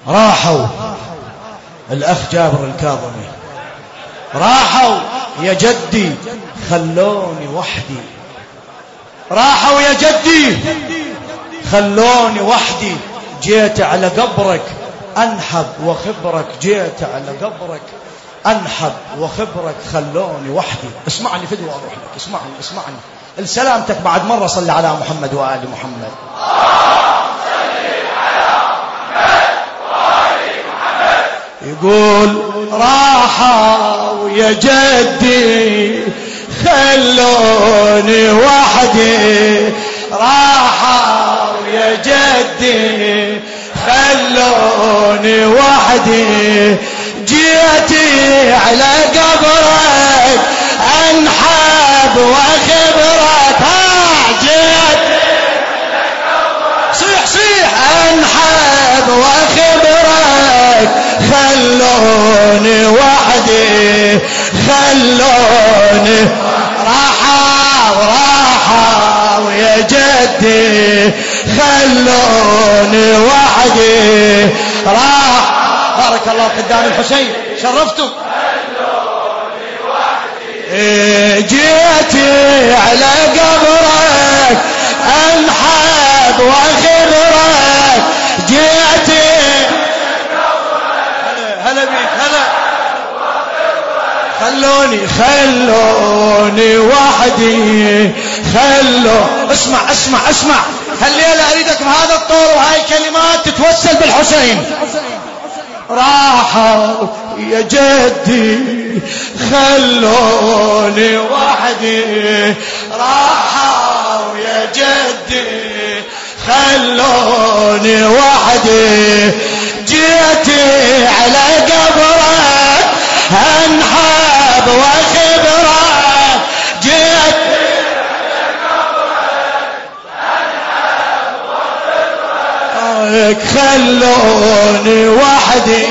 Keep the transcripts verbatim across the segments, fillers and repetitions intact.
راحوا الأخ جابر الكاظمي، راحوا يا جدي خلوني وحدي، راحوا يا جدي خلوني وحدي، جيت على قبرك أنحب وخبرك، جيت على قبرك أنحب وخبرك، خلوني وحدي. اسمعني فدوى أروح لك، اسمعني اسمعني السلامتك بعد مرة. صلي على محمد وآل محمد. يقول راحوا يا جدي خلوني وحدي، راحوا يا جدي خلوني وحدي، جيتي على قبرك أنحب وخبرك، جيتي صيح صيح أنحب وخبرك، خلوني وحدي خلوني. راحوا راحوا يا جدي خلوني وحدي، راح. بارك الله قدام الحسين، شرفتم. خلوني وحدي جيتي على قبرك أنحب وخبرك، جيتي هلا بيك هلا. خلوني خلوني وحدي خلو. اسمع اسمع اسمع هالليلة اريدك بهذا الطور وهاي كلمات تتوسل بالحسين. راحوا يا جدي خلوني وحدي، راحوا يا جدي خلوني وحدي، جيتي على قبرك أنحب وخبرك، جيتي على قبرك أنحب وخبرك، خلوني وحدي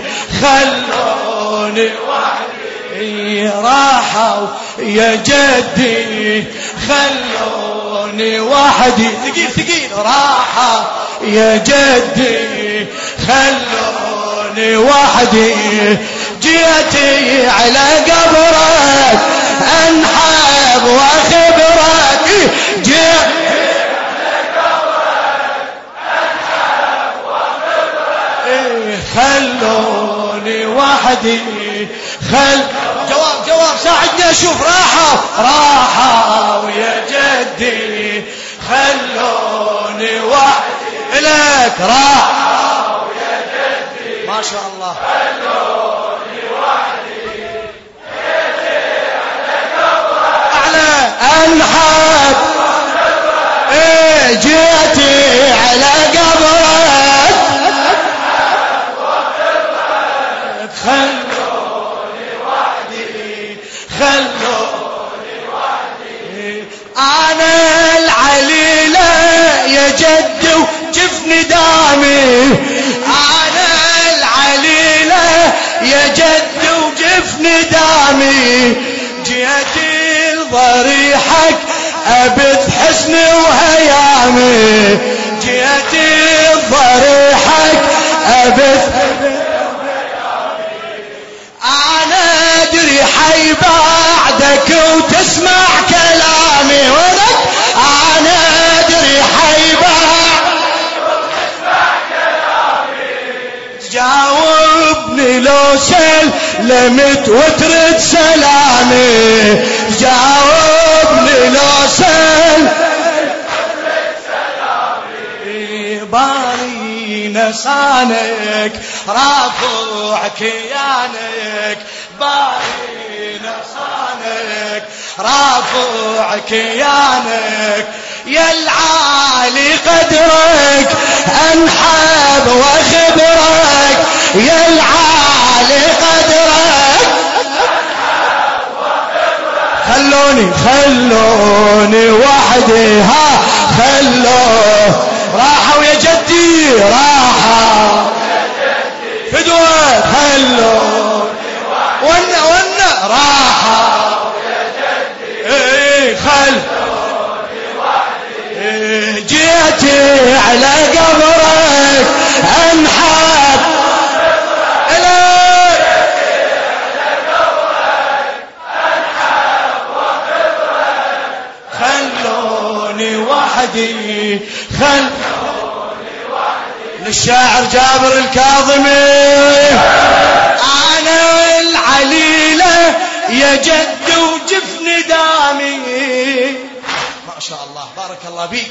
خلوني وحدي، راحوا يا جدي خلوني وحدي. ثقيل ثقيل. راحوا يا جدي خلوني وحدي، جيتي على قبرك أنحب وخبرك، جيتي على قبرك أنحب وخبرك، خلوني وحدي خل. جواب جواب ساعدني أشوف. راحوا راحوا يا جدي خلوني وحدي، إليك راحوا يا جدي ما شاء الله خلوني وحدي، جيتي على قبرك أعلى أنحب، إيه جيتي على قبرك أنحب وخبرك، خلوني وحدي خلوني وحدي. أنا العليلة يا جدي وجفني دامي، أنا العليلة يا جدي وجفني دامي، جيتي لضريحك أبث حسني وهيامي، جيتي لضريحك أبث أنا أدري حي بعدك وتسمع كلامي، ولك أنا أدري حي بعدك وتسمع كلامي، جاوبني لو سلمت وترد سلامي، جاوبني لو سلمت وترد سلامي، باري نسانك رافع كيانك، باري نسانك رافع كيانك، يا العالي قدرك أنحب وخبرك، يا العالي قدرك أنحب وخبرك، خلوني خلوني وحدي، ها خلوا. راحوا يا جدي راحوا يا جدي فدوة، خلوني ونا ونا راحوا يا جدي، ايه خلوني وحدي، إيه جيتي على قبرك أنحب وحدي خلوني وحدي. للشاعر جابر الكاظمي أنا العليلة يا جد وجفن دامي. ما شاء الله بارك الله بيك.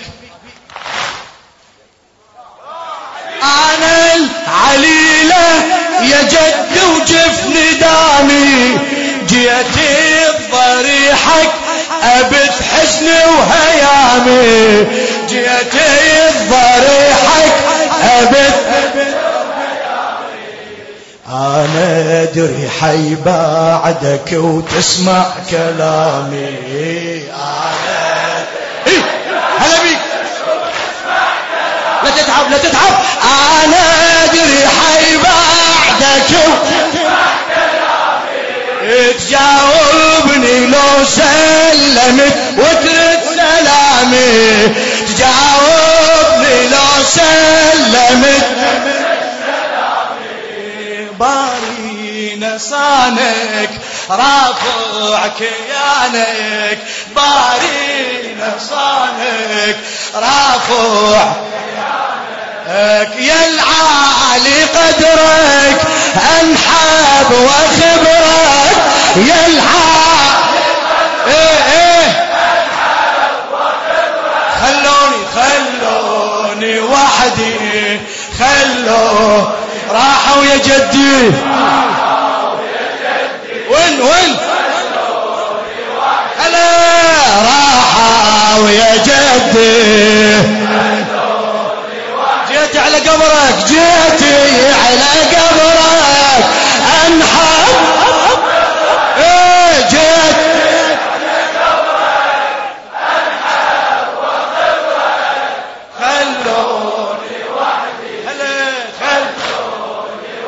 أنا العليلة يا جد وجفن دامي جيتي بضريحك أبث حزني وهيامي جيتي بضريحك أبث أنا أدري حي بعدك وتسمع كلامي. أنا إيه هلا بيك لا تتعب لا تتعب. أنا أدري حي بعدك وتسمع كلامي تجاوبني لو سلمت وترد سلامي تجاوبني لو سلمت باري نصانك رافع كيانك باري نصانك رافع كيانك يا العالي قدرك انحب وخبرك يا العالي ايه ايه خلوني خلوني وحدي خلوني راحوا يا جدي وين وين هلا راحوا يا جدي جيتي على قبرك جيتي على قبرك انحب ايه جيت خلوني وحدي هلا خلوني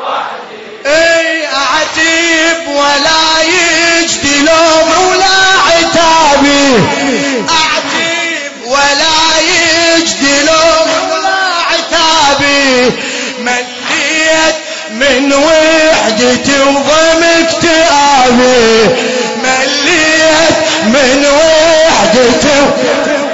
أعتب ولا يجدي لوم ولا عتابي أعتب ولا يجدي لوم ولا عتابي مليت من وحدتي وضم اكتئابي مليت من وحدتي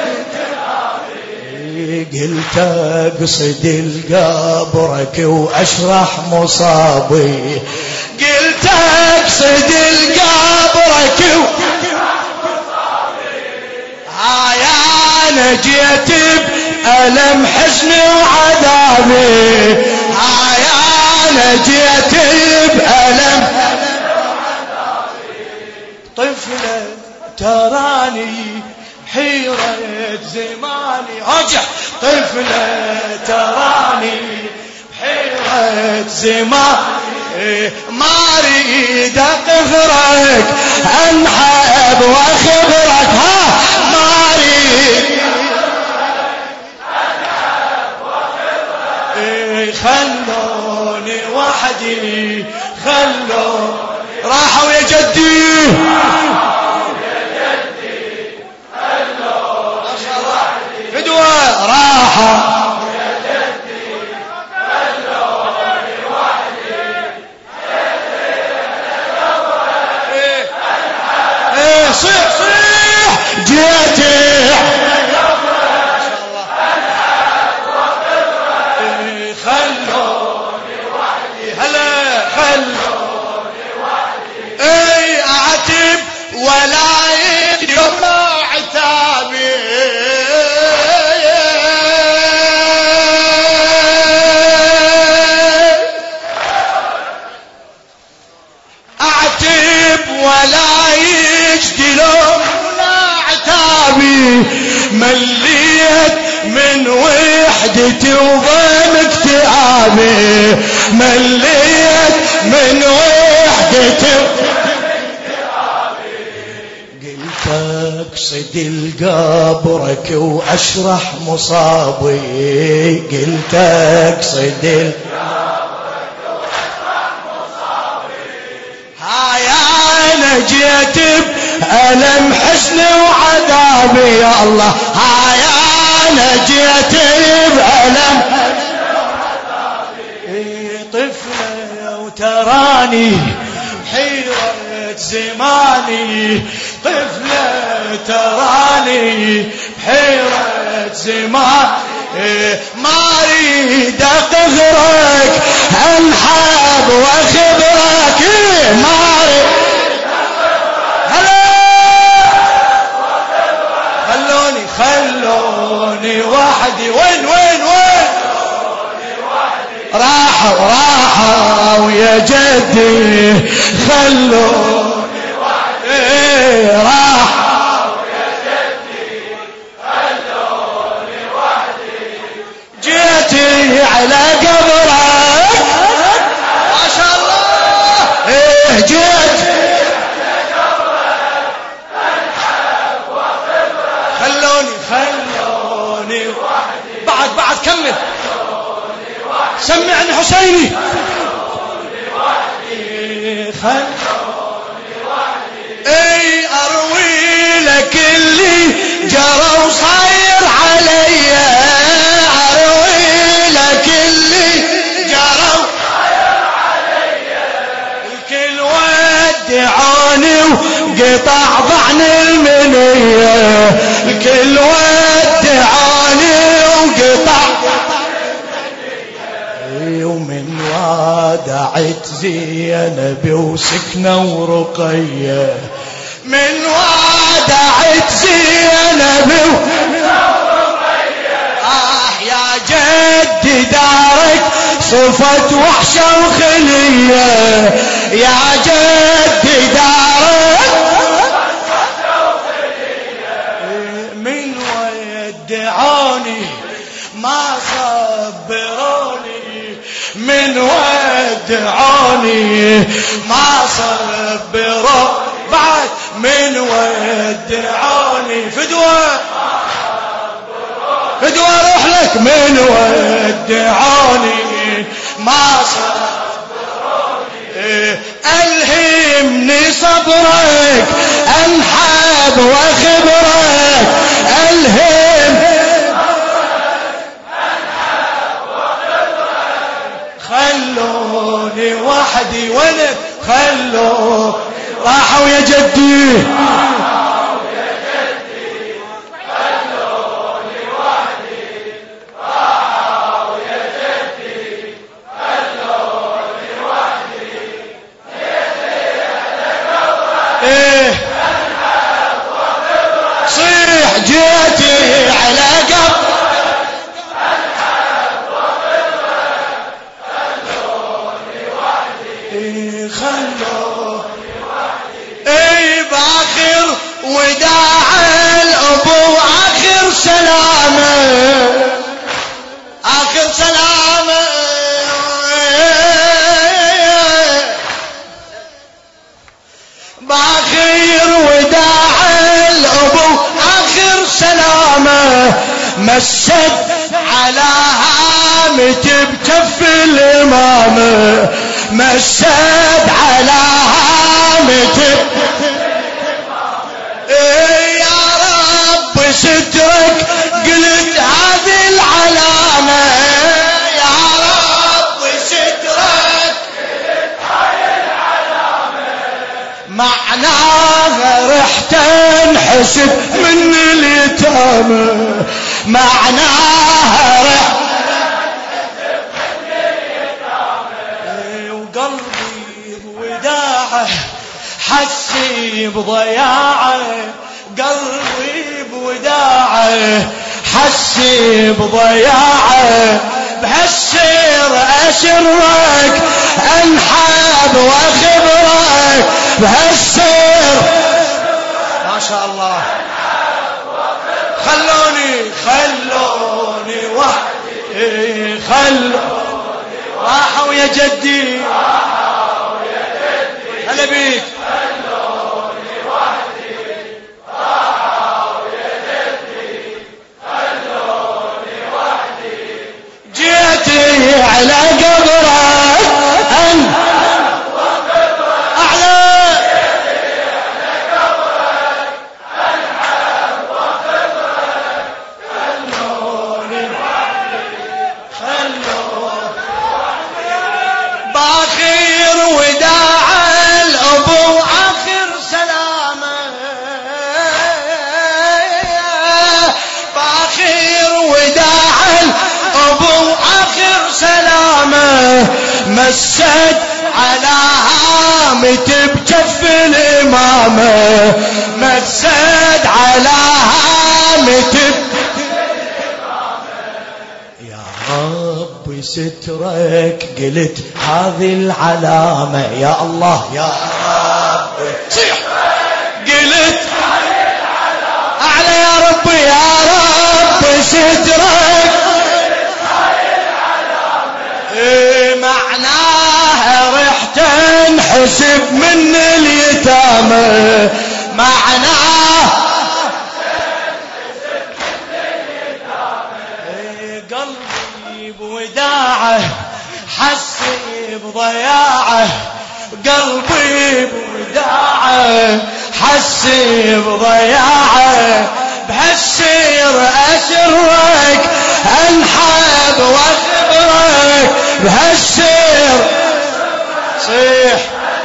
قلت اقصد القبرك واشرح مصابي قلت اقصد القبرك واشرح مصابي هاي انا جيت بألم حزني وعذابي هاي انا جيت بألم طفلة تراني حيرة زماني ارجع طفلة تراني حيرة زماني ما اريد اقهرك انحب واخبرك ها ما اريد انحب واخبرك خلوني وحدي خلوني راحوا يا جدي راحة يا جدي خلوني وحدي ايه ايه صيح صيح جيتي خلوني وحدي هلا خلوني وحدي ايه اعتب ولا يجي عتابي ولا يجدي لوم ولا عتابي مليت من وحدتي وضم اكتئابي مليت من وحدتي قلت اقصد القبرك واشرح مصابي قلت اقصد القبرك واشرح مصابي هاي انا جيت بألم حزني وعذابي يا الله هاي انا جيت بألم حزني وعذابي طفلة وتراني حيرة زماني طفلة تراني حيرة زمان ما اريد اقهرك انحب واخبرك ما اريد هلا خلوني خلوني وحدي وين وين وين راحوا راحوا يا جدي خلوني وحدي راحوا يا جدي خلوني وحدي جيتي على قبرك ما شاء الله ايه جيتي على قبرك انحب واخبرك خلوني خلوني وحدي بعد بعد كمل سمعني حسيني خلوني وحدي اي اروي لك اللي جرى وصاير علي اروي لك اللي جرى وصاير علي الكل ودعوني وقطع ضعن المنيه الكل ودعوني وقطع ومن وادعت زينب وسكنة ورقية من وادعت زينب ورقية آه يا جدي دارك صفت وحشة وخلية يا جدي دارك وحشة وخلية من ودعوني ما صبروني من ودعوني ما صبروا بعد من ودعوني فدوة فدوة روح لك من ودعوني ما صبروني ألهمني صبرك أنحب وخبرك ألهم خلوني وحدي وانا خلوني راحوا يا جدي راحوا يا جدي خلوني وحدي راحوا يا جدي خلوني وحدي ايه صيح جيتي على قبر وداع الابو اخر سلامه اخر سلامه باخر وداع الابو اخر سلامه مسد على هامة بكف الامامه مسد على هامة يا رب سترك قلت هذه العلامة يا رب سترك قلت هذه العلامة معناها رحت انحسب من اليتامى معناها رحت انحسب من اليتامى وقلبي وداعه حسي بضياعه قلبي بوداعه حسي بضياعه بهالسير أسرك أنحب وأخبرك بهالسير ما شاء الله خلوني خلوني وحدي خلوني راحوا يا جدي راحوا يا جدي هلا بيك خلوني وحدي راحوا يا جدي خلوني وحدي جيتي على قبرك أن باخر مسد على هامة بجف الإمامة مسد على هامة يا رب سترك قلت هذه العلامة يا الله يا رب صيح قلت أعلى يا رب يا رب سترك إيه معناها رح تنحسب من اليتامى معناه إيه قلبي بوداعه حسي بضياعه قلبي بوداعه حسي بضياعه بهالسير أسرك أنحب وأخبرك بهالسير صيح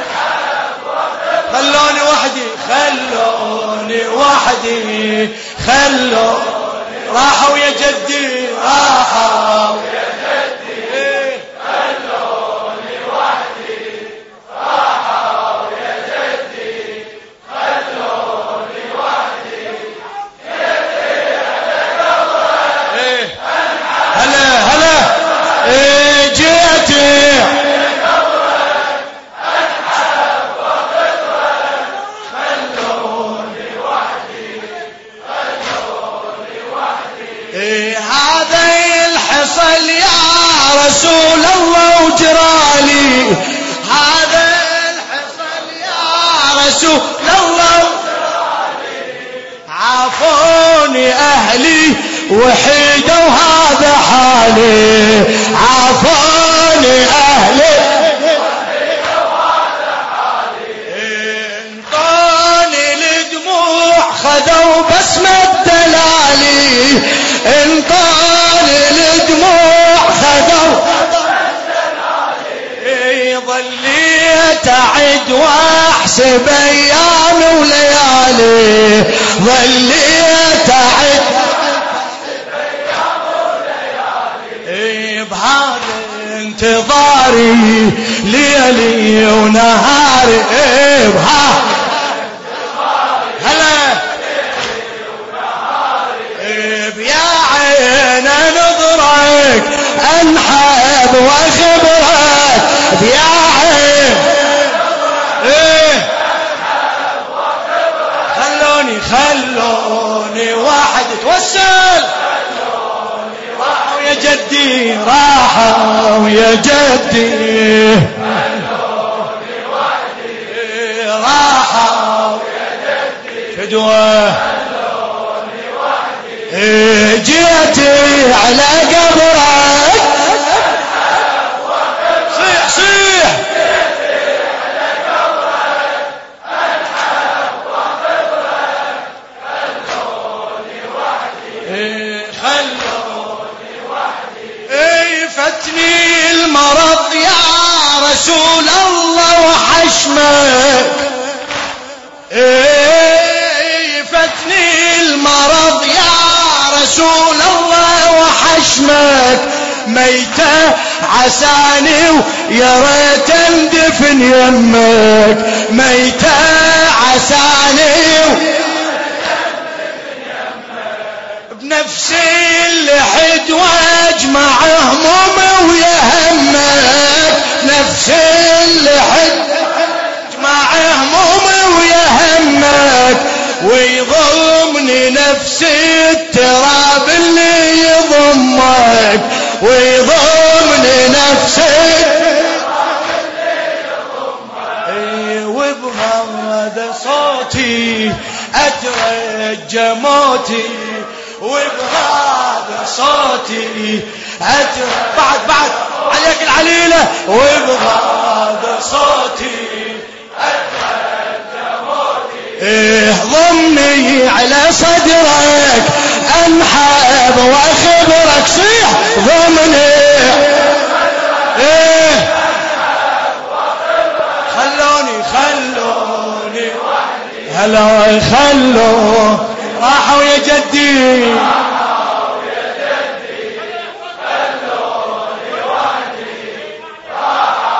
خلوني وحدي خلوني وحدي خلوني راحوا يا جدي راحوا يا جدي خلوني وحدي راحوا يا جدي خلوني وحدي هلا هلا إيه جيتي خلوني وحدي خلوني وحدي إيه هذا الحصل يا رسول الله وجرالي هذا الحصل يا رسول الله عافوني أهلي وحيدة وهذا حالي عافوني أهلي وحيدة وهذا حالي انطوني الدموع خذوا بسمة دلالي انطوني الدموع خذوا ظليت أعد وأحسب أيام وليالي ظليت أعد بهذا انتظاري ليلي ونهاري بهذا هلا بيا عين نظرك انحب واخبرك بيا عين خلوني خلوني واحد توسل يا جدي راحوا يا جدي خلوني وحدي راحوا يا جدي فدوة خلوني وحدي جيتي على قبرك صيح صيح جيتي على قبرك انحب وخبرك خلوني وحدي خلوني فتني المرض يا رسول الله وحشمك ايه فتني المرض يا رسول الله وحشمك ميتة عساني ويا ريت اندفن يمك ميتة عساني بنفسي اللحد واجمع همومي ويا همك نفسي اللحد واجمع همومي ويا همك ويضمني نفسي التراب اللي يضمك ويضمني نفسي التراب اللي يضمك وبهذا صوتي اترجى موتي وبهذا صوتي أتر بعد بعد عليك العليلة وبهذا صوتي أترجى موتي إيه ضمني على صدرك أنحب وأخبرك صيح ضمني إيه خلوني خلوني هلا خلوني راحوا يا جدي راحوا يا جدي خلوني وحدي راحوا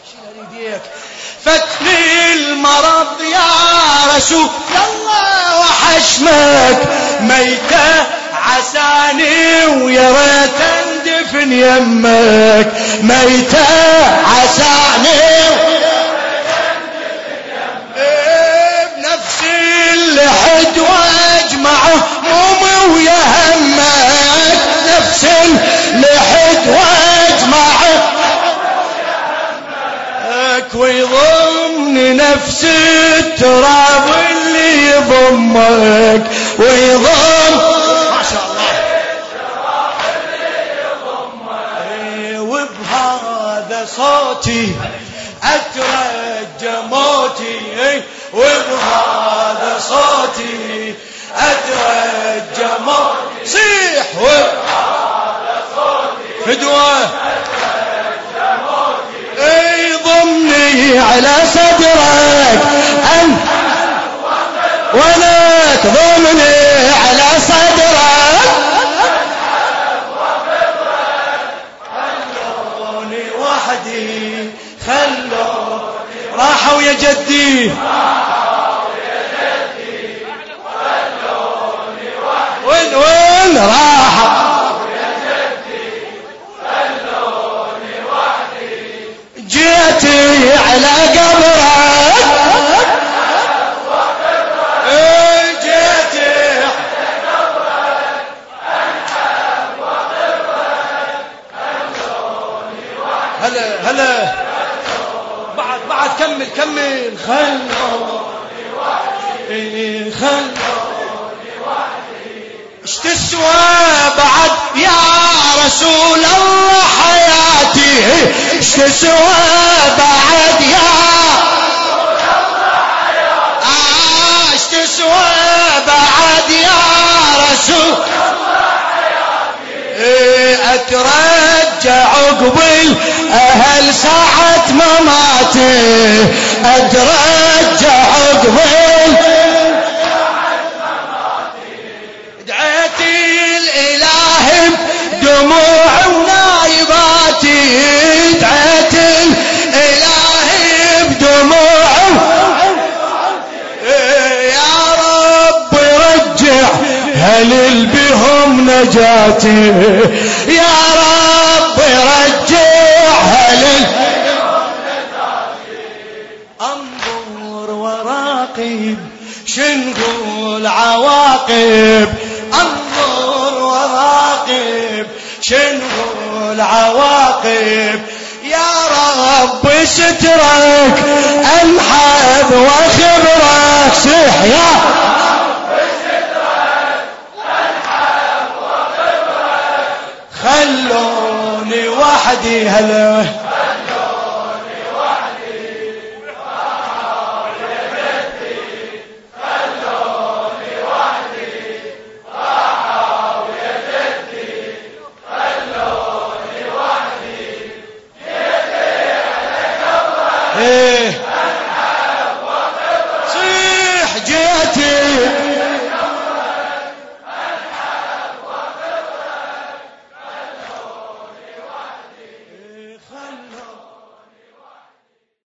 فتني المرض يا رسول الله وحشمك ميتة عساني ويا ريت اندفن يمك ميتة عساني بنفسي اللحد واجمع همومي ويا همك نفسي اللحد واجمع ويضمني نفس التراب اللي يضمك ويضم ما شاء الله وبهذا صوتي أترجى موتي وبهذا صوتي أترجى موتي صيح وبهذا صوتي فدوة ضمني على صدرك أن ولك ضمني على صدرك خلوني وحدي خلوني راحوا يا جدي وين وين راحوا جيتي على قبرك جيتي على قبرك انحب وقبرك خلوني وحدي هلا هلا بعد بعد كمل كمل خلوني وحدي خلوني وحدي ايش تسوى بعد يا رسول الله حياتي ايش تسوى بعد يا رسول الله حياتي ايش تسوى بعد يا رسول الله حياتي اترجع عقب الاهل ساعة مماتي اترجع عقب دموع ونايباتي دعيت الإله بدموع يا رب رجع هل بهم نجاتي يا رب رجع هل بهم نجاتي انظر وراقب شنقول عواقب انظر وراقب شنو العواقب يا رب سترك انحب وخبرك صح يا رب سترك انحب وخبرك خلوني وحدي هلا خلوني وحدي راحوا يا جدي خلوني وحدي راحوا يا جدي خلوني وحدي جيتي على قبرك